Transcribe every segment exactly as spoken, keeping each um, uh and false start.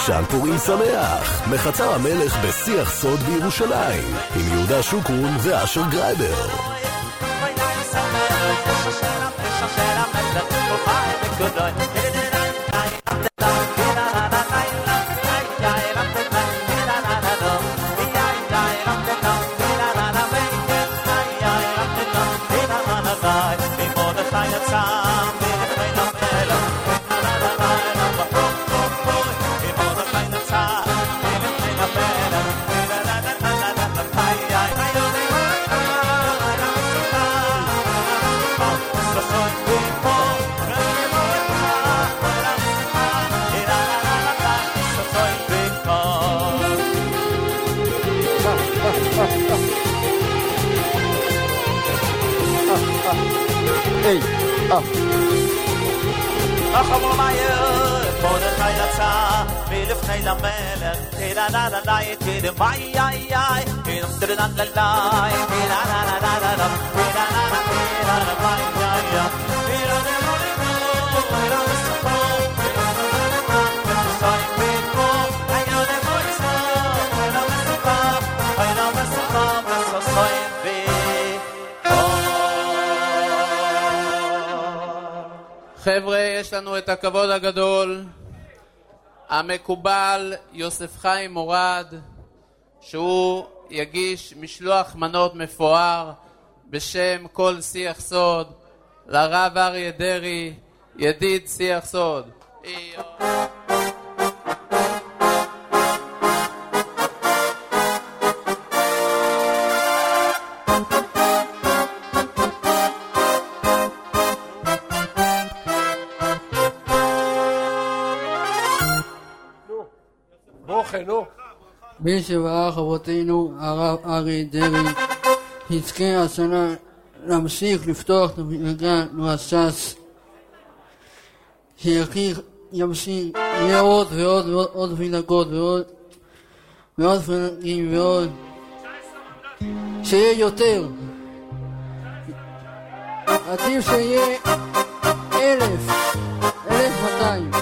חופשת פורים שמח. מחצר המלך בשיח סוד בירושלים, עם יהודה שוקרון ואשר גרייבר. החמור מהר, מרדכי יצא מלפני למלך, תירדדדאי, תירמאי, איי, איי, תירדדדאי, תירדדדאי, חבר'ה, יש לנו את הכבוד הגדול, המקובל יוסף חיים מורד, שהוא יגיש משלוח מנות מפואר בשם כל שיח סוד לרב אריה דרעי, ידיד שיח סוד. מי שברך אבותינו הרב אריה דרעי יזכה השנה להמשיך לפתוח את המפלגה תנועת ש"ס, שימשיך יהיה עוד ועוד ועוד עוד מפלגות ועוד ועוד מפלגים ועוד, שיהיה יותר, עדיף שיהיה אלף אלף מאתיים.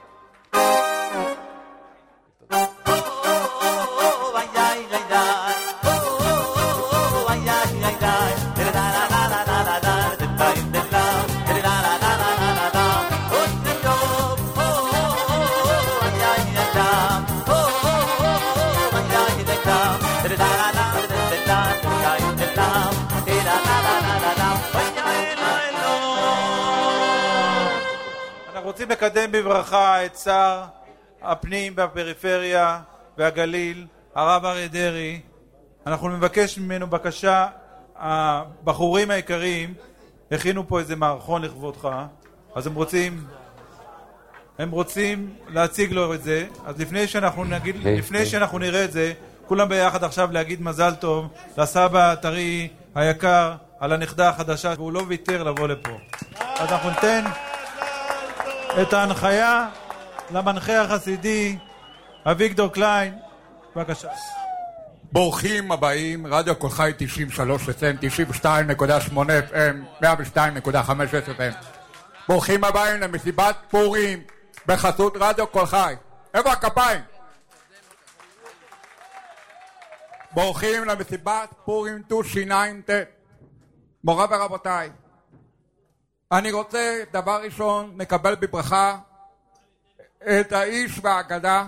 רוצים לקדם בברכה את שר הפנים והפריפריה והגליל, הרב אריה דרעי. אנחנו מבקש ממנו בקשה, הבחורים היקרים הכינו פה איזה מערכון לכבודך, אז הם רוצים הם רוצים להציג לו את זה. אז לפני שאנחנו נגיד, לפני שאנחנו נראה את זה, כולם ביחד עכשיו להגיד מזל טוב לסבא הטרי היקר על הנכדה החדשה, והוא לא ויתר לבוא לפה. אז אנחנו ניתן את ההנחיה למנחה החסידי אביגדור קליין, בבקשה. ברוכים הבאים, רדיו קול חי תשעים ושלוש אף אם, תשעים ושתיים נקודה שמונה אף אם, מאה ושתיים נקודה חמש אף אם. ברוכים הבאים למסיבת פורים בחסות רדיו קול חי. איפה הכפיים? ברוכים למסיבת פורים תשע"ט. מורה ורבותיי, אני רוצה דבר ראשון נקבל בברכה את האיש והאגדה,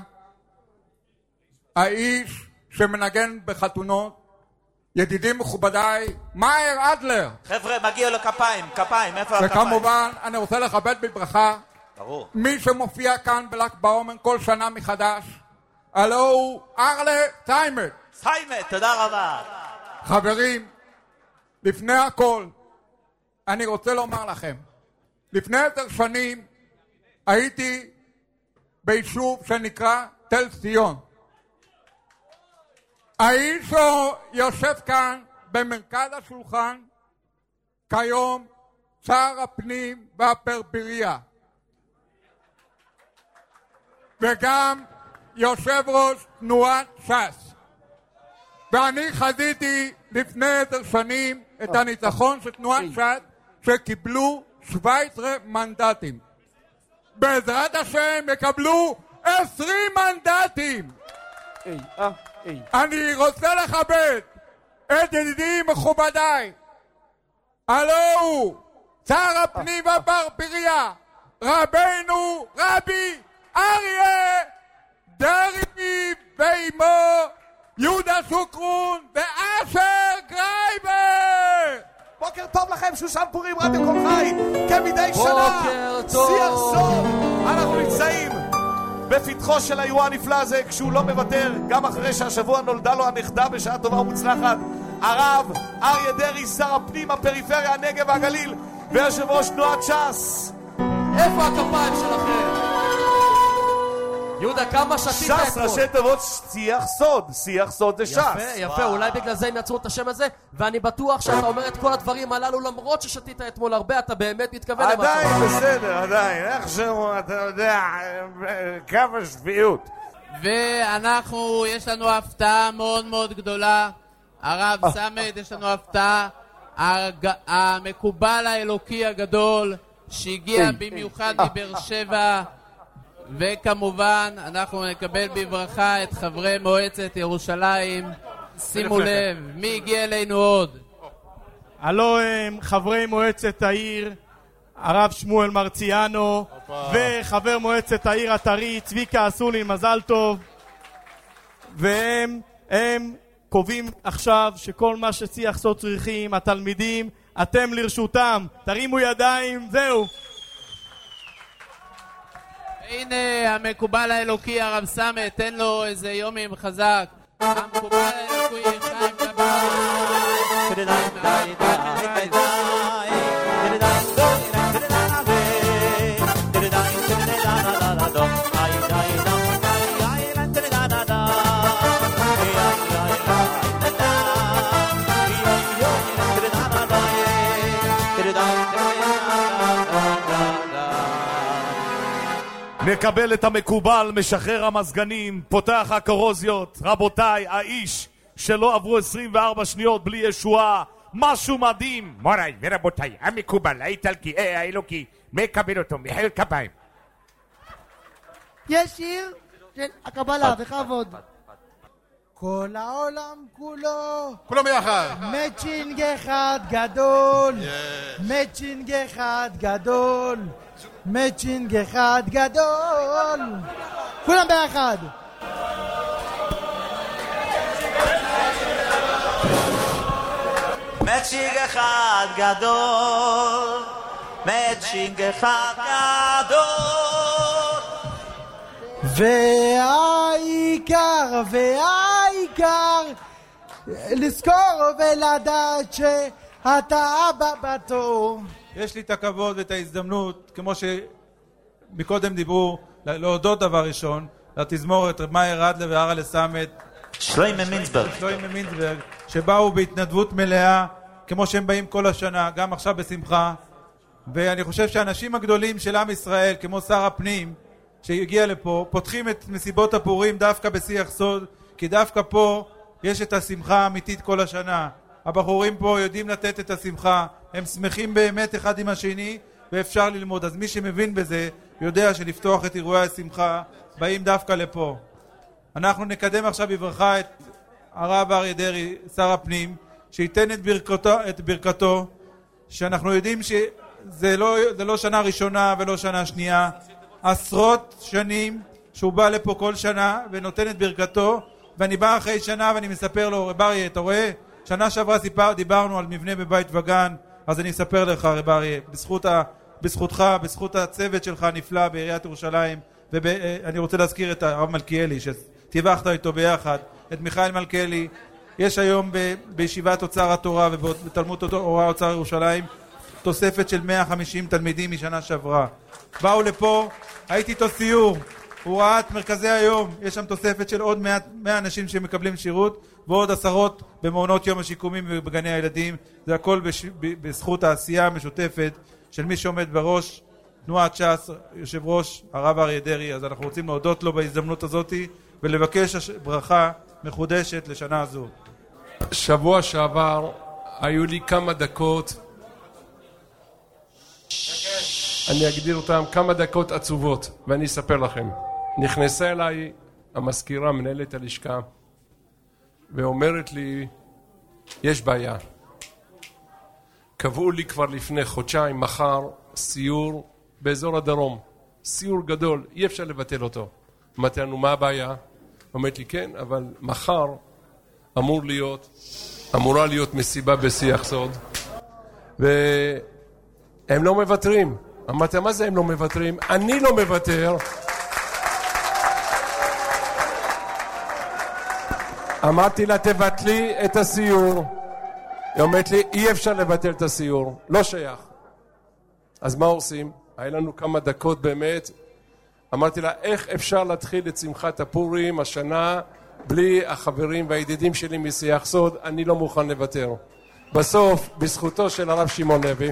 האיש שמנגן בחתונות, ידידים מכובדיי, מאיר אדלר. חבר'ה, מגיע לו כפיים, כפיים, איפה הכפיים? וכמובן אני רוצה לכבד בברכה ברור. מי שמופיע כאן בל"ג בעומר כל שנה מחדש, הלו הוא ארלה טיימט. טיימט, תודה רבה. חברים, לפני הכל אני רוצה לומר לכם, לפני עשר שנים הייתי ביישוב שנקרא תל ציון. האיש יושב כאן במרכז השולחן, כיום שר הפנים והפריפריה, וגם יושב ראש תנועת ש"ס. ואני חזיתי לפני עשר שנים את הניצחון של תנועת ש"ס, שקיבלו שבעה עשר מנדטים. בעזרת השם יקבלו עשרים מנדטים. איי, אה, איי. אני רוצה לכבד את ידידי מכובדיי, הלא הוא שר הפנים והבר פריה, רבנו רבי אריה דרעי, ואימו יהודה שוקרון ואשר גרייבר. בוקר טוב לכם, שושן פורים, רדיו קול חי, כמדי שנה, שיח סוד. אנחנו נמצאים בפתחו של האירוע הנפלא הזה, כשהוא לא מוותר, גם אחרי שהשבוע נולדה לו הנכדה בשעה טובה ומוצלחת, הרב אריה דרעי, שר הפנים, הפריפריה, הנגב והגליל, ויושב ראש תנועת ש"ס. איפה הכפיים שלכם? יהודה, כמה שתית אתמול? ש"ס, ראשי תיבות שיח סוד, שיח סוד זה ש"ס. יפה, יפה, אולי בגלל זה הם יצרו את השם הזה, ואני בטוח שאתה אומר את כל הדברים הללו למרות ששתית אתמול הרבה, אתה באמת מתכוון למה. עדיין בסדר, עדיין, איכשהו, אתה יודע, כמה שביעות. ואנחנו, יש לנו הפתעה מאוד מאוד גדולה. הרב סמד, יש לנו הפתעה. המקובל האלוקי הגדול שהגיע במיוחד מבאר שבע, וכמובן אנחנו נקבל בברכה את חברי מועצת ירושלים. שימו לב, מי הגיע אלינו עוד? הלו הם חברי מועצת העיר הרב שמואל מרציאנו וחבר מועצת העיר הטרי צביקה אסולין, מזל טוב. והם הם קובעים עכשיו שכל מה ששיח סוד צריכים התלמידים, אתם לרשותם, תרימו ידיים, זהו. הנה המקובל האלוקי הרב סמד, תן לו איזה יומים חזק. המקובל האלוקי חיים נקבל את המקובל, משחרר המזגנים, פותח הקורוזיות. רבותיי, האיש שלא עברו עשרים וארבע שניות בלי ישועה, משהו מדהים. מוריי ורבותיי, המקובל האיטלקי האלוקי מקבל אותו מחיל כפיים. יש שיר של הקבלה, בכבוד. כל העולם כולו כולם ביחד, מצ'ינג אחד גדול, מצ'ינג אחד גדול, מצ'ינג אחד גדול, כולם ביחד. מצ'ינג אחד גדול, מצ'ינג אחד גדול, והעיקר והעיקר לזכור ולדעת שאתה הבא בתור. יש לי את הכבוד ואת ההזדמנות, כמו שמקודם דיברו, להודות דבר ראשון לתזמורת רב מאיר רדלה והרלה סמט, שלוימה מינצברג שלוימה מינצברג שבאו בהתנדבות מלאה כמו שהם באים כל השנה, גם עכשיו בשמחה. ואני חושב שהאנשים הגדולים של עם ישראל, כמו שר הפנים שהגיע לפה, פותחים את מסיבות הפורים דווקא בשיח סוד, כי דווקא פה יש את השמחה האמיתית כל השנה. הבחורים פה יודעים לתת את השמחה, הם שמחים באמת אחד עם השני, ואפשר ללמוד. אז מי שמבין בזה יודע שלפתוח את אירועי השמחה באים דווקא לפה. אנחנו נקדם עכשיו בברכה את הרב אריה דרעי, שר הפנים, שייתן את ברכתו, את ברכתו, שאנחנו יודעים שזה לא, זה לא שנה ראשונה ולא שנה שנייה, עשרות שנים שהוא בא לפה כל שנה ונותן את ברכתו, ואני בא אחרי שנה ואני מספר לו, רב אריה, אתה רואה? שנה שעברה סיפר, דיברנו על מבנה בבית וגן, אז אני אספר לך רב אריה, בזכות ה, בזכותך, בזכות הצוות שלך הנפלא בעיריית ירושלים, ואני רוצה להזכיר את הרב מלכיאלי, שטיווחת איתו ביחד, את מיכאל מלכיאלי. יש היום ב, בישיבת אוצר התורה ובתלמוד תורה אוצר ירושלים תוספת של מאה וחמישים תלמידים משנה שעברה. באו לפה, הייתי איתו סיור, הוא ראה את מרכזי היום, יש שם תוספת של עוד מאה אנשים שמקבלים שירות, ועוד עשרות במעונות יום השיקומים ובגני הילדים. זה הכל בש... בזכות העשייה המשותפת של מי שעומד בראש תנועת ש"ס, יושב ראש הרב אריה דרעי. אז אנחנו רוצים להודות לו בהזדמנות הזאת ולבקש ברכה מחודשת לשנה הזו. שבוע שעבר היו לי כמה דקות, אני אגדיר אותם כמה דקות עצובות, ואני אספר לכם. נכנסה אליי המזכירה, מנהלת הלשכה, ואומרת לי, יש בעיה. קבעו לי כבר לפני חודשיים, מחר, סיור באזור הדרום. סיור גדול, אי אפשר לבטל אותו. אמרתי לנו, מה הבעיה? אומרת לי, כן, אבל מחר אמור להיות, אמורה להיות מסיבה בשיח סוד, והם לא מבטרים. אמרתי, מה זה הם לא מבטרים? אני לא מבטר. אמרתי לה, תבטלי את הסיור. היא אומרת לי, אי אפשר לבטל את הסיור, לא שייך. אז מה עושים? היה לנו כמה דקות באמת. אמרתי לה, איך אפשר להתחיל את שמחת הפורים השנה בלי החברים והידידים שלי משיח סוד? אני לא מוכן לוותר. בסוף, בזכותו של הרב שמעון לוי,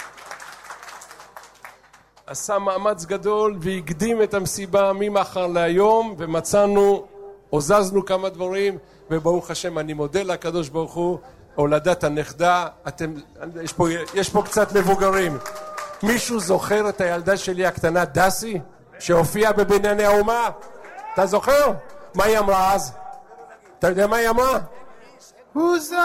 עשה מאמץ גדול והקדים את המסיבה ממחר להיום, ומצאנו, הוזזנו כמה דברים, וברוך השם, אני מודה לקדוש ברוך הוא, הולדת הנכדה. אתם, יש פה, יש פה קצת מבוגרים. מישהו זוכר את הילדה שלי הקטנה דסי שהופיעה בבנייני האומה? אתה זוכר? מה היא אמרה אז? אתה יודע מה היא אמרה? הוזה,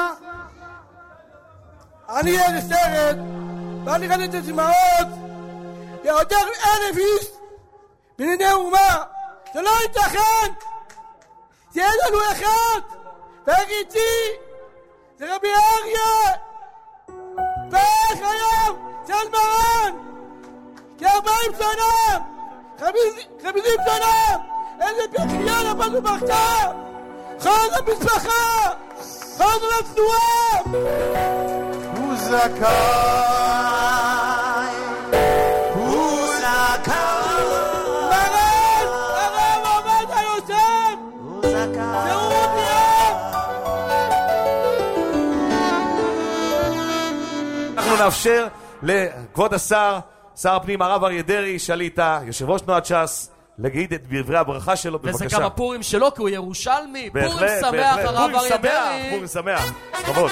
אני אהיה לסרט ואני ראיתי את הדמעות יותר אלף איש בבנייני האומה. זה לא ייתכן, זה אין לנו אחד והגיתי זה רבי אריה ואיך היום זה על מרן כארבעים שנה חמישים שנה איזה פרחייה לבנו בכתב חוז המשפחה חוז לתנועה. הוא זכאי, הוא זכאי, מרן הרב עומד היושב, הוא זכאי, זה הוא מודיע. אנחנו נאפשר לכבוד השר, שר הפנים הרב אריה דרעי, שליטה, יושב ראש תנועת ש"ס, להגיד את דברי הברכה שלו, בבקשה. וזה גם הפורים שלו, כי הוא ירושלמי. בהחלט, פורים שמח, בהחלט. הרב אריה פורים דרעי. שמח, פורים שמח. כבוד.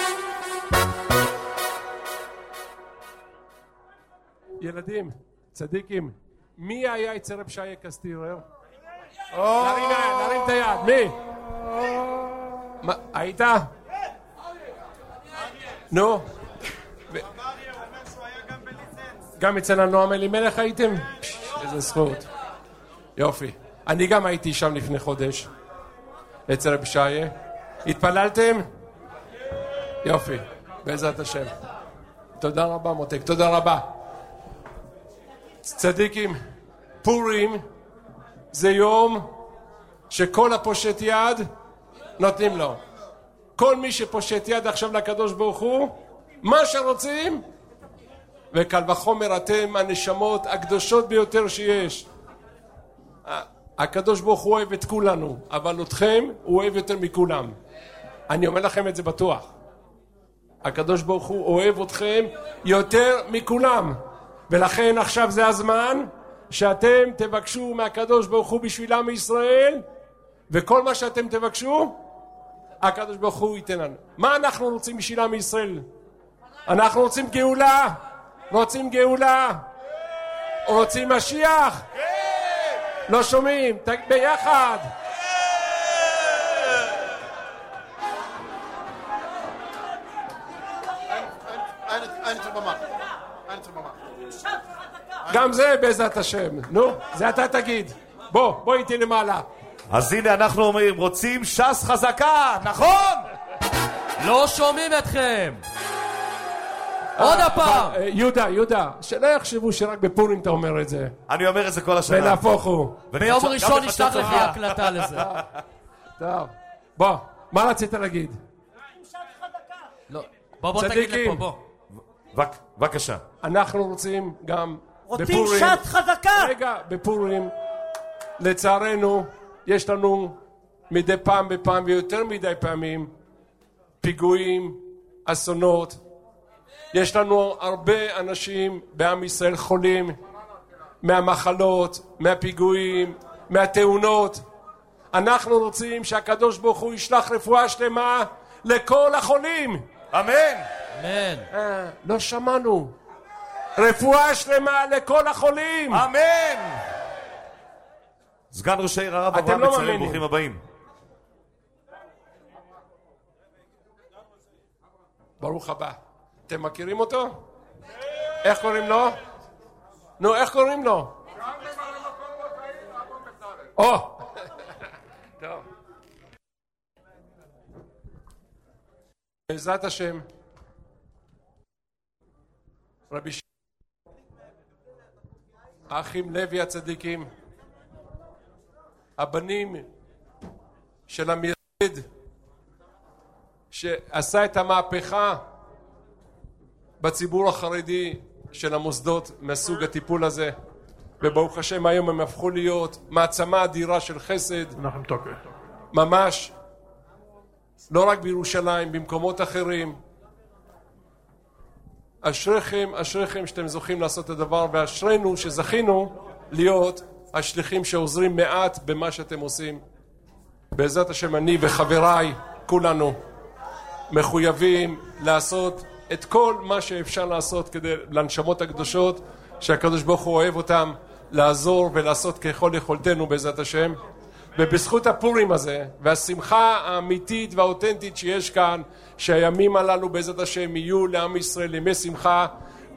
ילדים, צדיקים, מי היה אצל רב שי קסטירר? נרים יד, נרים את היד, מי? מה, היית? נו? גם אצל הנועם אלימלך הייתם? איזה זכות. יופי. אני גם הייתי שם לפני חודש אצל רב שי. התפללתם? יופי, בעזרת השם. תודה רבה מותק, תודה רבה. צדיקים, פורים זה יום שכל הפושט יד נותנים לו. כל מי שפושט יד עכשיו לקדוש ברוך הוא, מה שרוצים, וקל וחומר אתם הנשמות הקדושות ביותר שיש. הקדוש ברוך הוא אוהב את כולנו, אבל אתכם הוא אוהב יותר מכולם. אני אומר לכם את זה בטוח. הקדוש ברוך הוא אוהב אתכם יותר מכולם, ולכן עכשיו זה הזמן שאתם תבקשו מהקדוש ברוך הוא בשביל עם ישראל, וכל מה שאתם תבקשו הקדוש ברוך הוא ייתן לנו. מה אנחנו רוצים בשביל עם ישראל? אנחנו רוצים גאולה, רוצים גאולה, רוצים משיח, לא שומעים, ביחד. גם זה בעזרת השם. נו, זה אתה תגיד. בוא, בוא איתי למעלה. אז הנה אנחנו אומרים, רוצים ש"ס חזקה, נכון? לא שומעים אתכם. עוד הפעם. יהודה, יהודה, שלא יחשבו שרק בפורים אתה אומר את זה. אני אומר את זה כל השנה. ולהפוך הוא. ביום ראשון נשלח לך הקלטה לזה. טוב, בוא, מה רצית להגיד? בוא, בוא תגיד לפה, בוא. בבקשה. אנחנו רוצים גם רוצים בפורים. ש"ס חזקה. רגע, בפורים, לצערנו, יש לנו מדי פעם בפעם ויותר מדי פעמים פיגועים, אסונות. יש לנו הרבה אנשים בעם ישראל חולים מהמחלות, מהפיגועים, מהתאונות. אנחנו רוצים שהקדוש ברוך הוא ישלח רפואה שלמה לכל החולים. אמן. אמן. אה, לא שמענו. רפואה שלמה לכל החולים. אמן. סגן ראש העיר הרב אברהם לא בצלאל, מאמינים. ברוכים הבאים. ברוך הבא. אתם מכירים אותו? איך קוראים לו? נו, איך קוראים לו? או! טוב. בעזרת השם, רבי ש... האחים לוי הצדיקים, הבנים של המרד שעשה את המהפכה בציבור החרדי של המוסדות מסוג הטיפול הזה, וברוך השם היום הם הפכו להיות מעצמה אדירה של חסד ממש, לא רק בירושלים, במקומות אחרים. אשריכם, אשריכם שאתם זוכים לעשות את הדבר, ואשרינו שזכינו להיות השליחים שעוזרים מעט במה שאתם עושים. בעזרת השם אני וחבריי כולנו מחויבים לעשות את כל מה שאפשר לעשות כדי לנשמות הקדושות שהקדוש ברוך הוא אוהב אותם, לעזור ולעשות ככל יכולתנו בעזרת השם. ובזכות הפורים הזה והשמחה האמיתית והאותנטית שיש כאן, שהימים הללו בעזרת השם יהיו לעם ישראל ימי שמחה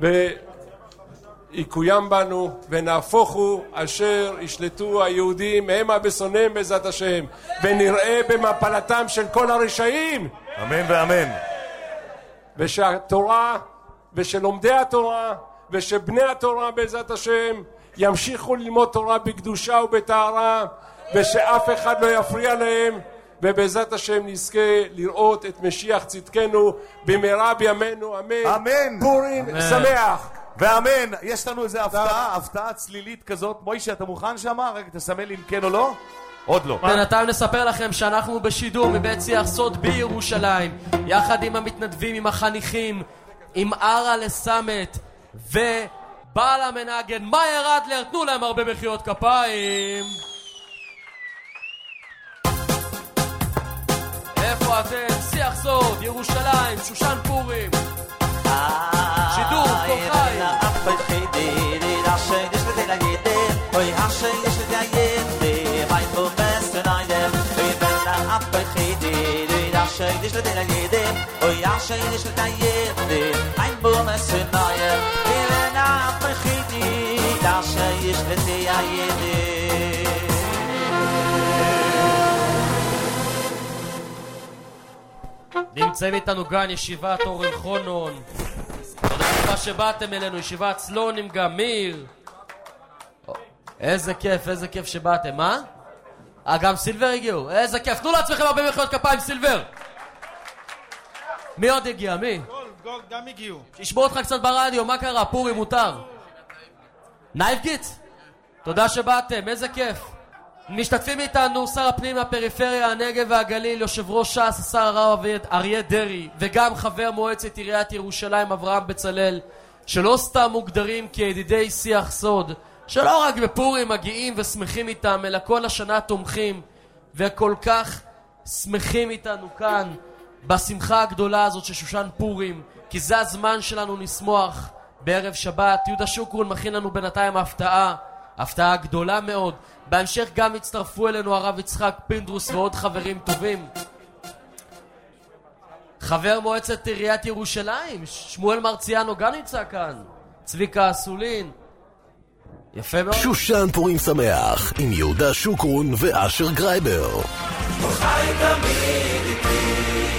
ויקוים בנו, ונהפוכו אשר ישלטו היהודים המה בשונאיהם בעזרת השם, ונראה במפלתם של כל הרשעים, אמן ואמן. ושהתורה ושלומדי התורה ושבני התורה בעזרת השם ימשיכו ללמוד תורה בקדושה ובטהרה, ושאף אחד לא יפריע להם, ובעזרת השם נזכה לראות את משיח צדקנו במהרה בימינו, אמן. אמן. פורים שמח. ואמן. יש לנו איזה הפתעה, הפתעה צלילית כזאת. מוישה, אתה מוכן שמה? רגע, תסמל לי אם כן או לא. עוד לא. בינתיים נספר לכם שאנחנו בשידור מבית שיח סוד בירושלים, יחד עם המתנדבים, עם החניכים, עם ארה לסמת ובעל המנגן מאיה רדלר. תנו להם הרבה מחיאות כפיים. איפה אתם? שיח סוד, ירושלים, שושן פורים, שידור כל חי. נמצאים איתנו כאן ישיבת אורן חונון, תודה רבה שבאתם אלינו, ישיבת צלון עם גמיר. איזה כיף, איזה כיף שבאתם, מה? אה, גם סילבר הגיעו, איזה כיף. תנו לעצמכם הרבה מחיאות כפיים, סילבר. מי עוד הגיע? מי? גולד, גולד, גם הגיעו. שישמעו אותך קצת ברדיו, מה קרה? פורים מותר. נייבגיט, תודה שבאתם, איזה כיף. משתתפים איתנו שר הפנים מהפריפריה, הנגב והגליל, יושב ראש ש"ס, השר הרב אריה דרעי, וגם חבר מועצת עיריית ירושלים אברהם בצלאל, שלא סתם מוגדרים כידידי שיח סוד, שלא רק בפורים מגיעים ושמחים איתם, אלא כל השנה תומכים וכל כך שמחים איתנו כאן בשמחה הגדולה הזאת של שושן פורים, כי זה הזמן שלנו לשמוח בערב שבת. יהודה שוקרון מכין לנו בינתיים הפתעה, הפתעה גדולה מאוד. בהמשך גם הצטרפו אלינו הרב יצחק פינדרוס ועוד חברים טובים. חבר מועצת עיריית ירושלים שמואל מרציאנו גם נמצא כאן, צביקה אסולין. יפה מאוד. שושן פורים שמח עם יהודה שוקרון ואשר גרייבר. חי תמיד איתי.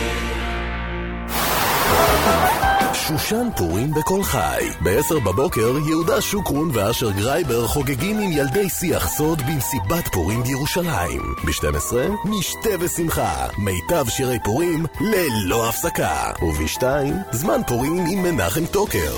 שושן פורים בכל חי. בעשר בבוקר יהודה שוקרון ואשר גרייבר חוגגים עם ילדי שיח סוד במסיבת פורים בירושלים. ב-שתים עשרה משתה ושמחה, מיטב שירי פורים ללא הפסקה. וב-שתיים זמן פורים עם מנחם טוקר.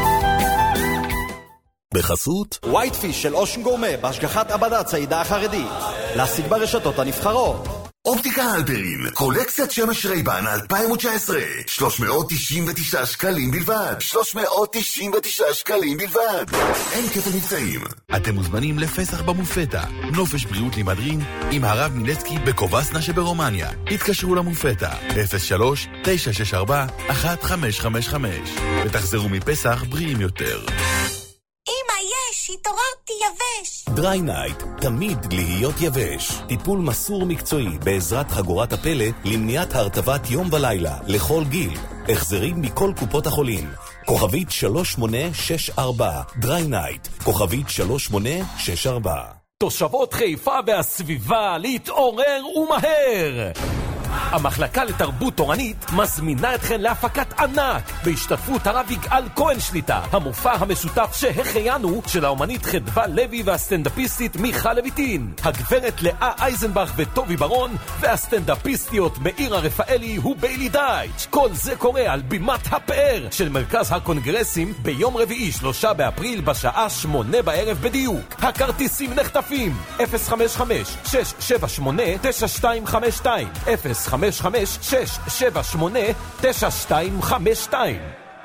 בחסות ווייטפיש של אושן גורמה בהשגחת עבדת צעידה החרדית, להשיג ברשתות הנבחרות. אופטיקה הלפרין, קולקציית שמש רייבן אלפיים תשע עשרה, שלוש מאות תשעים ותשעה שקלים בלבד. שלוש מאות תשעים ותשעה שקלים בלבד. אין כפל מבצעים. אתם מוזמנים לפסח במופתה, נופש בריאות לימדרין עם הרב מילצקי בקובסנה שברומניה. התקשרו למופתה אפס שלוש תשע שש ארבע אחת חמש חמש חמש ותחזרו מפסח בריאים יותר. אמא, מתבייש, התעוררתי יבש. דריי נייט, תמיד להיות יבש. טיפול מסור מקצועי בעזרת חגורת הפלא למניעת הרטבת יום ולילה לכל גיל. החזרים מכל קופות החולים. כוכבית שלוש שמונה שש ארבע, דריי נייט, כוכבית שלוש שמונה שש ארבע. תושבות חיפה והסביבה להתעורר ומהר! המחלקה לתרבות תורנית מזמינה אתכן להפקת ענק בהשתתפות הרב יגאל כהן שליטה, המופע המשותף שהחיינו של האומנית חדווה לוי והסטנדאפיסטית מיכל לויטין, הגברת לאה אייזנבך וטובי ברון, והסטנדאפיסטיות מאירה רפאלי וביילי דייץ'. כל זה קורה על בימת הפאר של מרכז הקונגרסים ביום רביעי שלושה באפריל בשעה שמונה בערב בדיוק. הכרטיסים נחטפים. אפס חמש חמש שש שבע שמונה תשע שתיים חמש שתיים אפס חמש חמש שש שבע שמונה תשע שתיים חמש שתיים.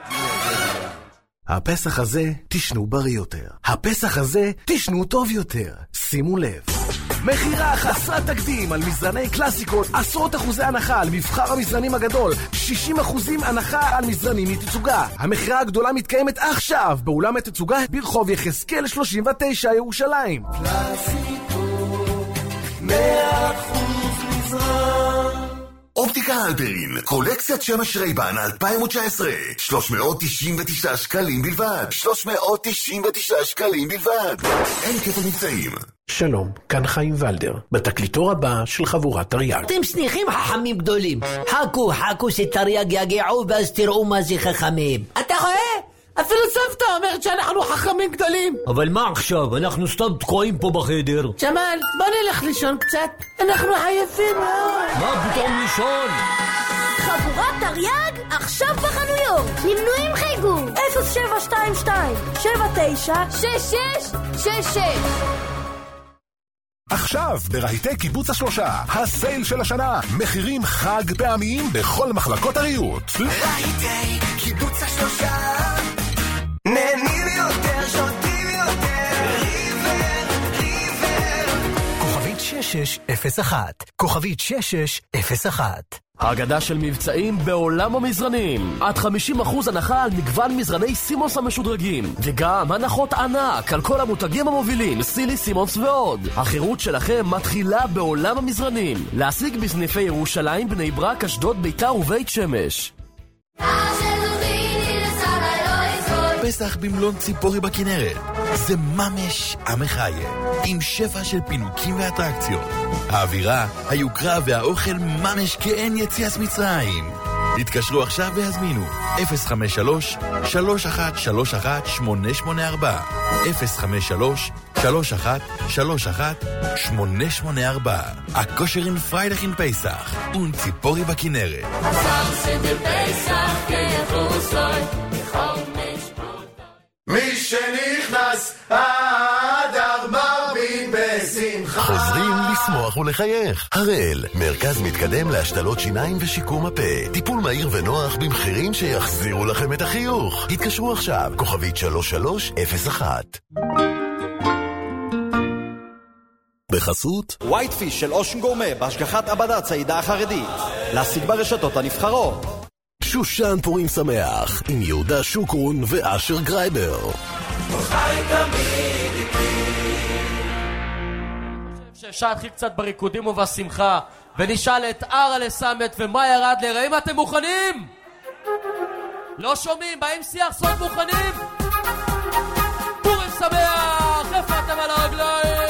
הפסח הזה תשנו בריא יותר. הפסח הזה תשנו טוב יותר. שימו לב. מחירה חסרת תקדים על מזרני קלאסיקות, עשרות אחוזי הנחה על מבחר המזרנים הגדול, שישים אחוזים הנחה על מזרנים מתצוגה. המחירה הגדולה מתקיימת עכשיו באולם התצוגה ברחוב יחזקאל שלושים ותשע ירושלים. קלאסיקות מאה אחוז מזרן. אופטיקה הלפרין, קולקציית שמש רייבן אלפיים תשע עשרה, שלוש מאות תשעים ותשעה שקלים בלבד. שלוש מאות תשעים ותשעה שקלים בלבד. אין כפל מבצעים. שלום, כאן חיים ולדר, בתקליטור הבא של חבורת תרי"ג. אתם שניחים חכמים גדולים. חכו, חכו שתרי"ג יגיעו ואז תראו מה זה חכמים. אתה רואה? אפילו סבתא אומרת שאנחנו חכמים גדולים. אבל מה עכשיו? אנחנו סתם תקועים פה בחדר. ג'מאל, בוא נלך לישון קצת. אנחנו עייפים מאוד. מה פתאום לישון? חבורת תרי"ג עכשיו בחנויות. נמנועים חייגו אפס שבע שתיים שתיים שבע תשע שש שש שש שש. עכשיו ברהיטי קיבוץ השלושה, הסייל של השנה, מחירים חג פעמיים בכל מחלקות הריהוט. רהיטי קיבוץ השלושה, נהנים יותר, שותים יותר, ריבר, ריבר. כוכבית שש שש אפס אחת, כוכבית שש שש אפס אחת. האגדה של מבצעים בעולם המזרנים. עד חמישים אחוז הנחה על מגוון מזרני סימונס המשודרגים, וגם הנחות ענק על כל המותגים המובילים, סילי, סימונס ועוד. החירות שלכם מתחילה בעולם המזרנים. להשיג בסניפי ירושלים, בני ברק, אשדוד, ביתר ובית שמש. פסח במלון ציפורי בכנרת. זה ממש המחיה, עם שפע של פינוקים ואטרקציות. האווירה, היוקרה והאוכל ממש כאין יציאת מצרים. התקשרו עכשיו והזמינו אפס חמש שלוש שלוש אחת שלוש אחת שמונה שמונה ארבע אפס חמש שלוש שלוש אחת שלוש אחת שמונה שמונה ארבע. הכושר אין פריידך אין פסח und ציפורי בכנרת. מי שנכנס אדר מרבין בשמחה. חוזרים לשמוח ולחייך. הראל, מרכז מתקדם להשתלות שיניים ושיקום הפה. טיפול מהיר ונוח במחירים שיחזירו לכם את החיוך. התקשרו עכשיו, כוכבית שלוש שלוש אפס אחת. בחסות ווייט פיש של אושן גורמה בהשגחת עבדת סעידה החרדית. להשיג ברשתות הנבחרות. שושן פורים שמח עם יהודה שוקרון ואשר גרייבר. חי תמיד איתי. שאפשר להתחיל קצת בריקודים ובשמחה ונשאל את ארלה סמט ומאיה רדלר, האם אתם מוכנים? לא שומעים, באים שיח סוד מוכנים? פורים שמח, איפה אתם על הרגליים?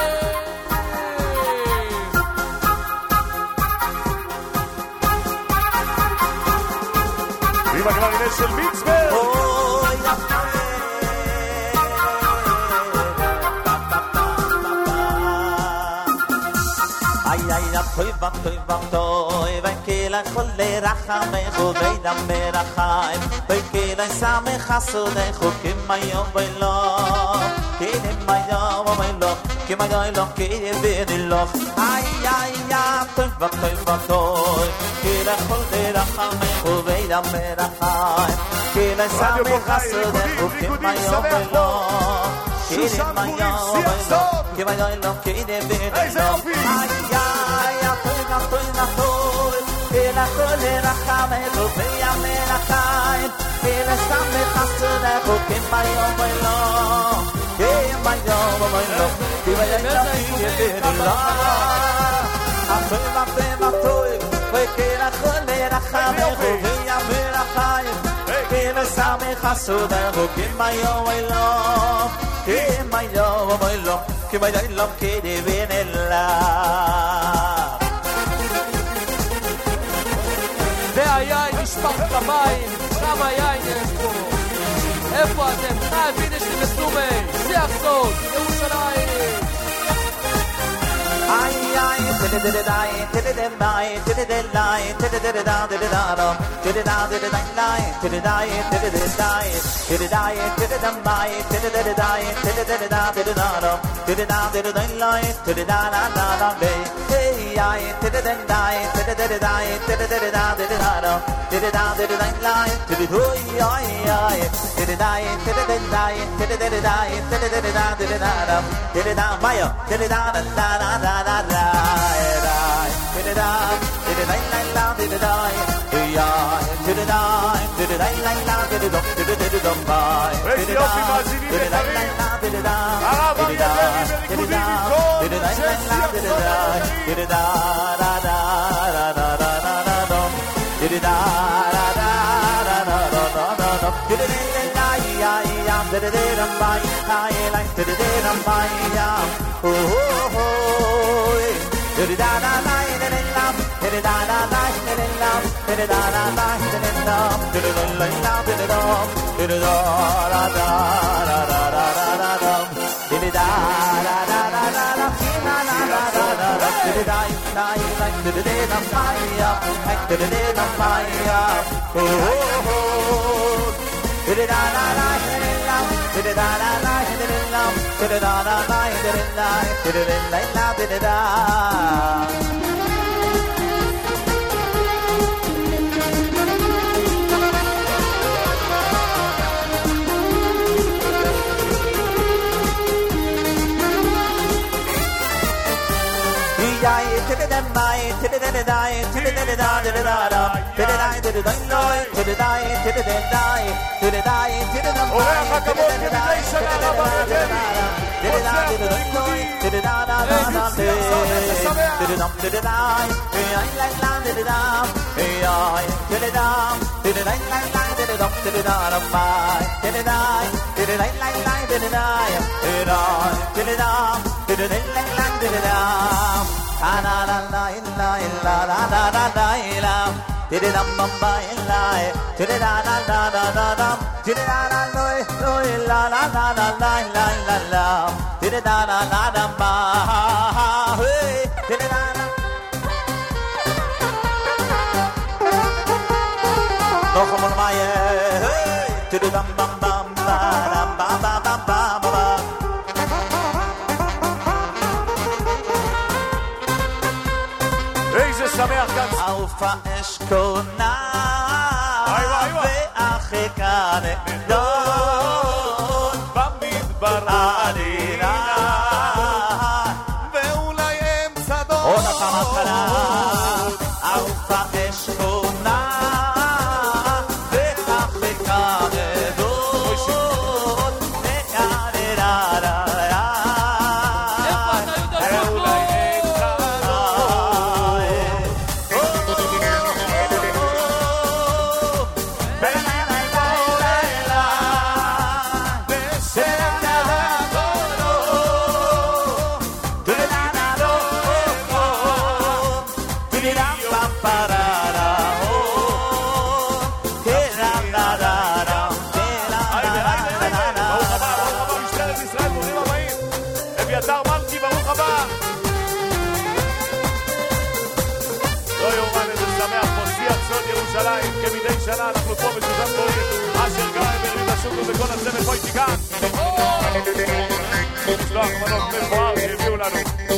עם הקלרינט של מיקסברג. אוי יפה. איי איי טוי טוי טוי וקלה חולה רחמך ובידם מרחיים וקלה שמח סודך כמיום בלא כמיום בלא כמיום כבדלו איי איי טוי טוי טוי כלה חולה רחמך ובידם מרחיים כלה שמח סודך כמיום בלא שושן פורים, שיח סוד. כמיום כבדלו איזה יופי. אלה כל רחמת ובימי רחיים אלה שמח סודך כמיום בלא my yom, my love, ki my yom, ki my love. Atoy, atoy, atoy, ve ke la chole rachamechu, ve yamir achayim, ki me samech asudechu, ki my yom, my love, ki my yom, my love, ki my yom, ki my love. והיין נשפך במים, כמה יין יש פה? איפה אתם? חייבים יש לי בסומי, שיח סוד, ירושלים! Ay ay did it did it I did it and I did it and I did it did it down did it down did it down did it and I did it I did it and I did it I did it and I did it did it I did it did it down did it down did it down did it and I did it down down down hey I did it and I did it did it I did it did it down did it down did it down did it and I did it oh I I did it I did it and I did it did it I did it did it down did it down did it down Maya did it down and down down da da da did it down did it down down did it down yeah did it down did it down down did it up did it did it up by did it down did it down down did it down did it down did it down did it down did it down did it down da da da da da da da did it down da da da da da da da did it down yeah yeah did it down by I like did it down by yeah oh oh did it da da da did it lam did it da da da did it lam did it da da da did it lam did it lam did it lam did it da da da da da da da did it da da da da da da na na na da da did it da da like did it da fire like did it da fire oh oh did it da da da did it lam did it da da da did it lam did it da da da did it lam did it lam did it da I did it and I did it and I did it and I did it and I did it I did it and I did it I did it and I did it I did it and I did it and I did it I did it and I did it I did it I did it I I like land did it I I did it I did it I like land did it up did it I did it I did it I like land did it I did I did it I did it I like land did it I la la la la la la la la la la la did it um bum bye la did it la la la la la la did it la la la la la la la la la la la did it la la la la ba hey did it la la noch einmal mal hey did it um bum bum ba ba ba ba ba ba שמח כאן אלף האשכונה ואחי כאן נדון במדבר עלינה ואולי אמצע דור עוד הפעם התחלה אלף האשכונה ואחי כאן נדון נעררה ירושלים, כמדי שנה אנחנו פה בסוזן פורים אשר גיא בריב השוקו וכל הצוות פה איתי כאן משלוח מנות מפואר שהביאו לנו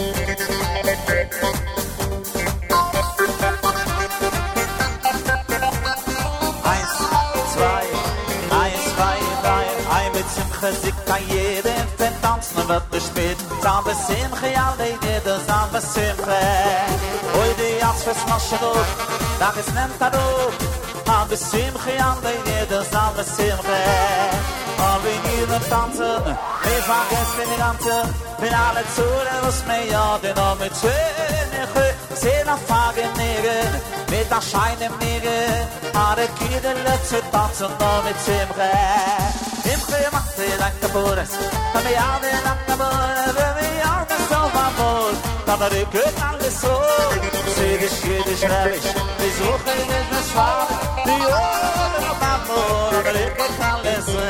eins, zwei, eins, zwei, drei ein mit Simcha Zika jeden vertanzen wird gespielt Zahme Simcha, alle jeder Zahme Simcha Heute Jahrs fürs Maschero Tag ist nehmt er auf alle Simche, alle jedes, alle Simche. Alle jeden tanzen, wir vergessen die ganze, wenn alle zuhören, was mir ja, denn auch mit Schönige, sehen auf Fagen Nige, mit der Scheine Nige, alle Kinder letzte tanzen, nur mit Simche. Simche macht die Danke Bures, wenn wir alle Danke Bures, wenn wir alle so vermut, dann rückt alles so, Siedisch, Jiddisch, Rebisch, wir suchen nicht mehr Schwab, die Ohren auf Amor, dann rückt alles so,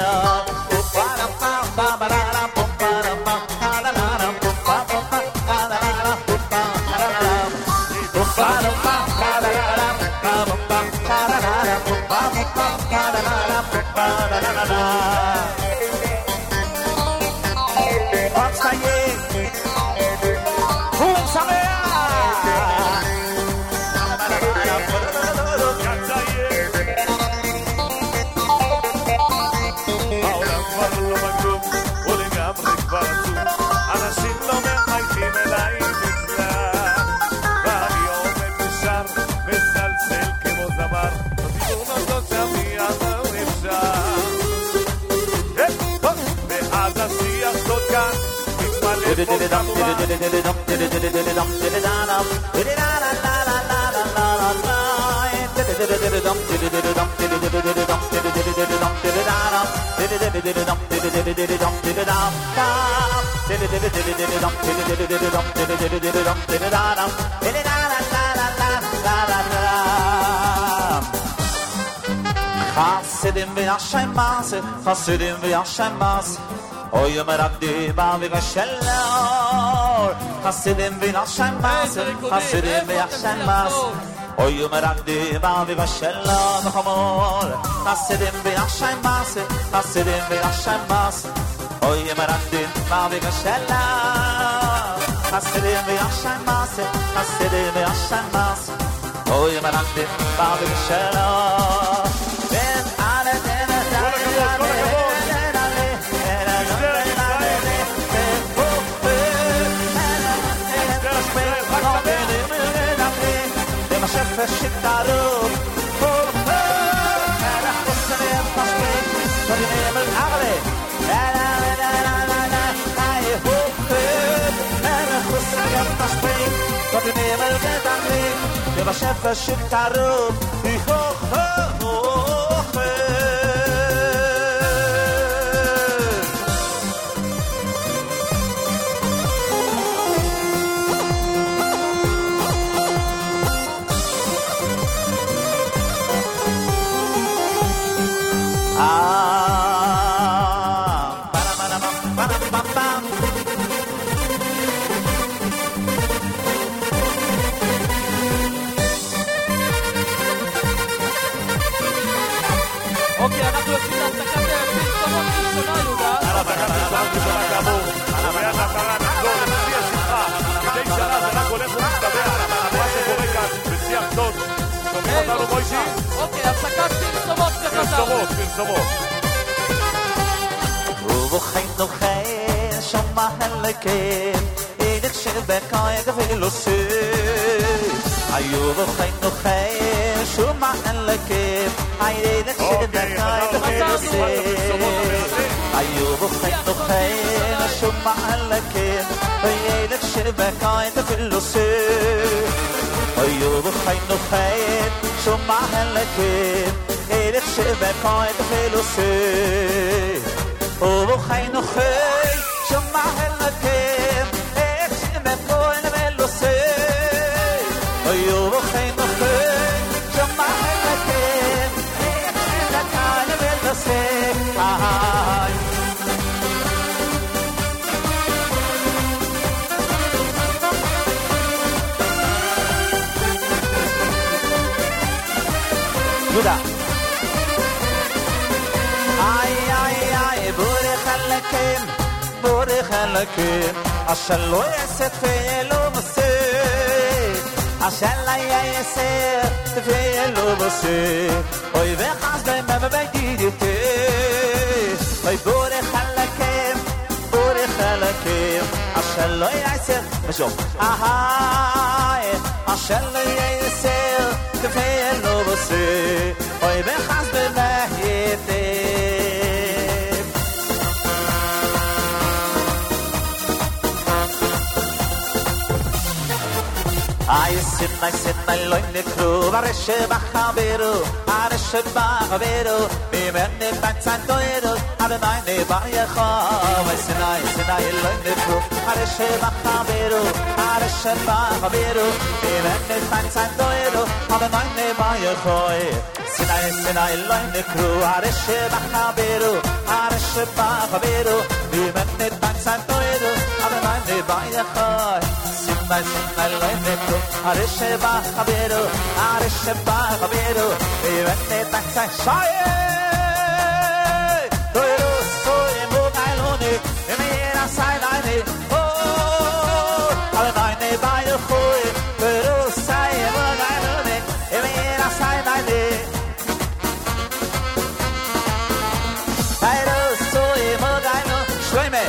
Chassidim v'yashem maase, Chassidim v'yashem maase, Oy merakdim v'gashelor, Chassidim v'yashem maase, Chassidim v'yashem maase, Oy merakdim v'gashelor v'chamor, Chassidim v'yashem maase, Chassidim v'yashem maase, Oy merakdim v'gashelor, Chassidim v'yashem maase, Chassidim v'yashem maase, Oy merakdim v'gashelor. Shitaru, oh, and I was saying, "Pastor, so you never have it." La la la la la la. I hope and I was saying, "Pastor, so you never get it." The chef shitaru, oh oh oh. אוקיי, הפסקת פרסומות פרסומות, פרסומות. ובוכינו חיים שומע הלכים, אידך שבקוי גבילו סיר. היו בוכינו חיים שומע הלכים, אידך שבקוי גבילו סיר. היו בוכינו חיים שומע הלכים, אידך שבקוי גבילו סיר. היו בוכינו חיים שומע הלכים, אידך שבקוי גבילו סיר. ובוכינו חיים שומע הלכים, אידך שבקוי גבילו סיר. היו בוכינו חיים שומע הלכים, אידך שבקוי גבילו סיר. תודה. איי איי איי בורך הלכים, בורך הלכים, אשר לא יסת ואלו מסיר, אשר לא יסת ואלו מסיר, אוי וחסדם בבית ידיתי. אוי בורך הלכים, בורך הלכים, אשר לא יסת ושוב איי, אשר לא יסת ואלו מסיר, Oy bechas bemehite Ay sin ay sin ay loy ne kru vareshe bachaberu areshe bachaberu bimenne batsantoero ave meine bayecha ay sin ay sin ay loy ne kru areshe bachaberu areshe bachaberu bimenne batsantoero ave meine bayecha sin ay sin ay loy ne kru areshe bachaberu areshe bachaberu bimenne batsantoero ave meine bayecha Sinai sinai loineko areshe ba khaberu areshe ba khaberu evenne taksa shaye toiro soy mo gailone emira sai nai oh ale nai ba yo khoy toiro sai mo gailone emira sai nai toiro soy mo gailo shloime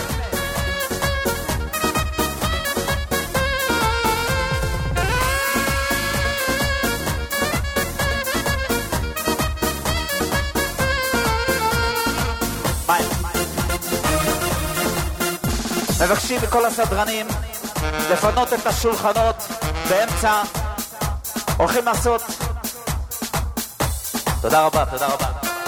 מבקשים מכל הסדרנים לפנות את השולחנות באמצע הולכים לעשות תודה רבה, תודה רבה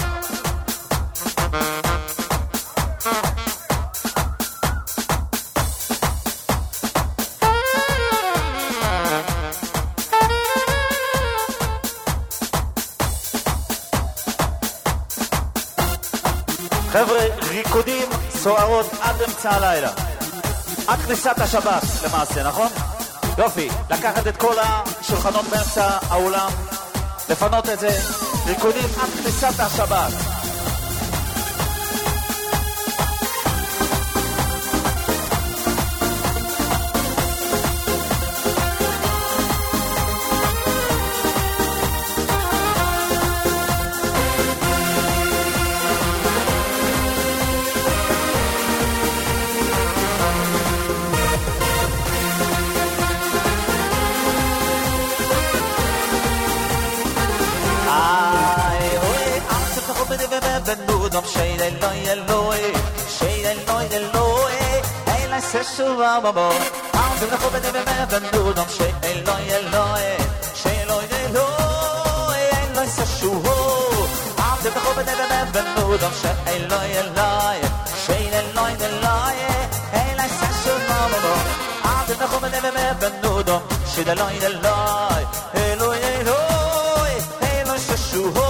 חבר'ה, ריקודים סוערות עד אמצע הלילה עד כניסת השבת למעשה, נכון? יופי, לקחת את כל השולחנות באמצע האולם לפנות את זה, ריקודים עד כניסת השבת benudom shei eloi eloi shei eloi eloi hey la seshuva babo am de khobe de benudom shei eloi eloi shei eloi eloi hey la seshuva am de khobe de benudom shei eloi eloi shei eloi eloi hey la seshuva babo am de khobe de benudom shei eloi eloi eloi eloi hey la seshuva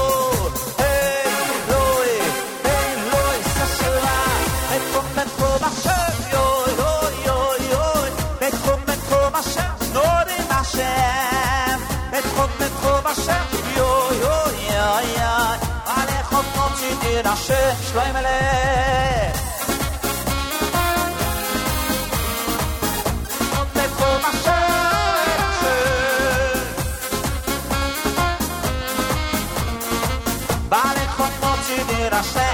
נעשה שלוים אלה מקום השם בעלי חומות צידי נעשה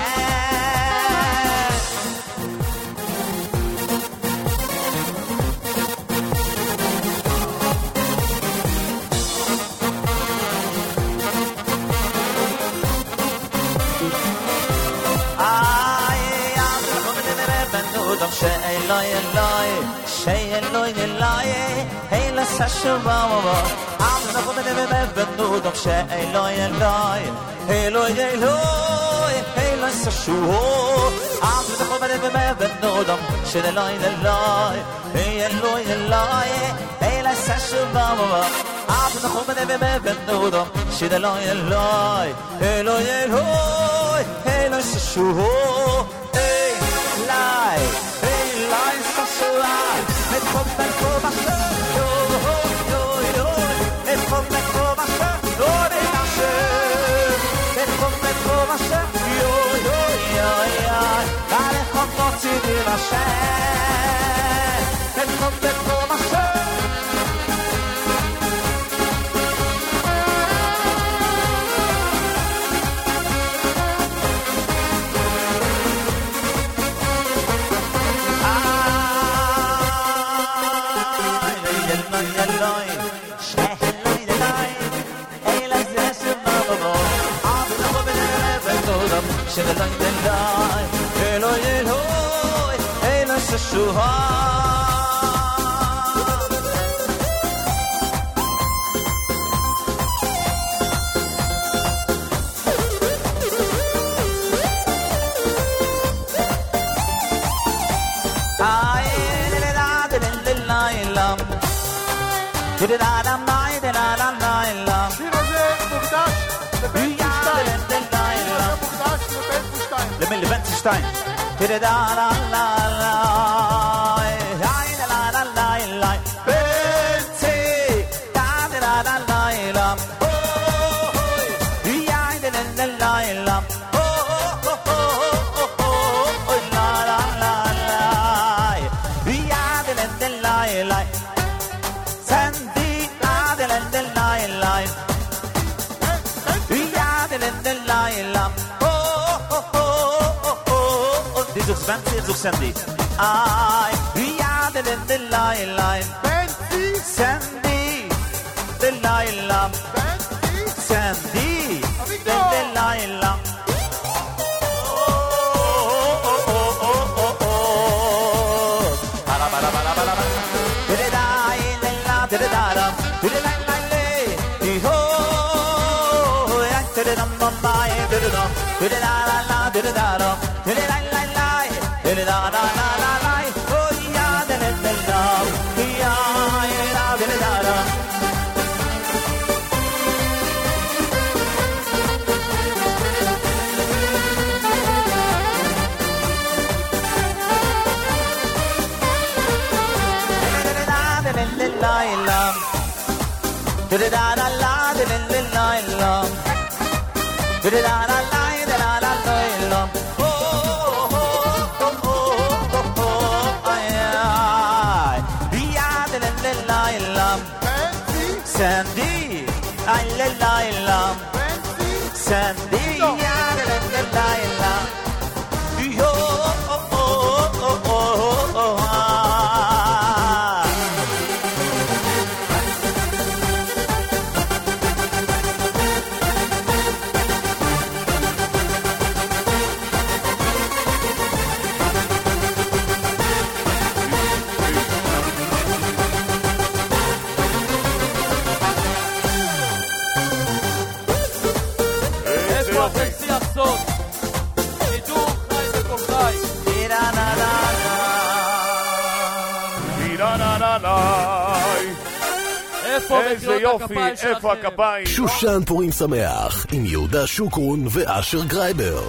Shei Eloi Eloi Shei Eloi Eloi Hey la sashuva wa am na khode de benudom Shei Eloi Eloi Eloi Eloi Hey la sashuva am na khode de benudom Shei Eloi Eloi Hey Eloi Eloi Hey la sashuva wa am na khode de benudom Shei Eloi Eloi Eloi Eloi Hey la sashuva Hey lai Lies so alive, it comes back for my son. Yo, yo, yo, it comes back for my son. Lord, it comes back, it comes back for my son. Yo, yo, yo, yo, God, it comes back to my son. It comes back for my son. Eloi, Eloi, Eloi, Eloi, Shadadadadai, Eloi, Eloi, Eloi Seshuha. למי לבן שתיים תדדה לה לה לה היי לה לה לה לה בנצי תדה לה לה לה לה היי לה לה לה לה Fancy is Sandy. I yeah the the line line. Fancy Sandy. The line line. Fancy Sandy. The the line line. Oh oh oh oh oh oh. Bala bala bala bala. The line line the line. The line line le. Ho. I said it on my mind. The line. The line line the line. The line line. La la la la la, oh yeah, la la la la, yeah, la la la la. La la la la la, la la la la, la la la la, la la la la. Sandy, I la la la. Sandy, ya la la la la. Yo, oh oh oh oh oh. איזה יופי, איפה הכפיים? שושן פורים שמח עם יהודה שוקרון ואשר גרייבר.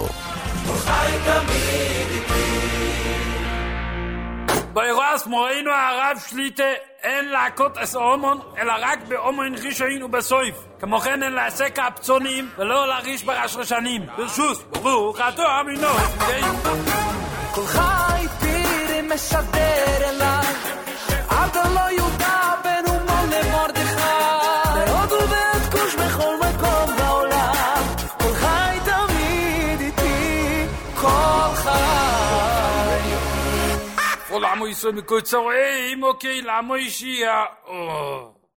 באירוע עצמו ראינו הרב שליטה אין להכות את האומון אלא רק באומון ראשון ובסוף. כמו כן אין לעסק הפצונים ולא להריש ברשרשנים. ברשוס, ברוך אתה אמינו. כל חי פירי משדר אליי עד לא יהודה בן אומון למרדכי מאוד ובית כוש בכל מקום בעולם כל חי תמיד איתי כל חי פול עמו ישראל מכל צורעים אוקיי לעמו אישיה